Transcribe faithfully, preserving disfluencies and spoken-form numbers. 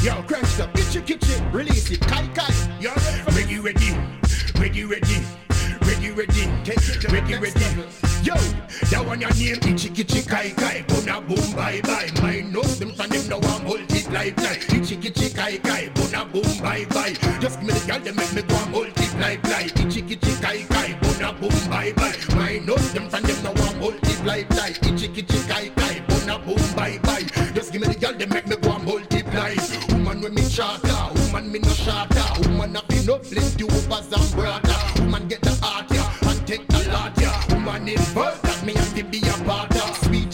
Yo, crank stop, itchy kitchen, release it, kai kai. You're ready, ready, ready, ready, ready, ready, ready, ready. Yo, that one your name, itchy kitchy kai kai. Bona boom bye bye. My nose them from them now I'm multiply fly. Itchy kitchy kai kai. Bona boom bye bye. Just give me the girl they make me go and multiply fly. Itchy kitchy kai kai. Bona boom bye bye. My nose them from them now I'm multiply fly. Itchy kitchy kai kai. Bona boom bye bye. Just give me the girl they make me go and multiply. Woman with me charter, woman me no charter. Woman have enough list you uppers and brother. Woman get the art yeah and take the lot yeah. Woman involved that me have to be a part of. Sweet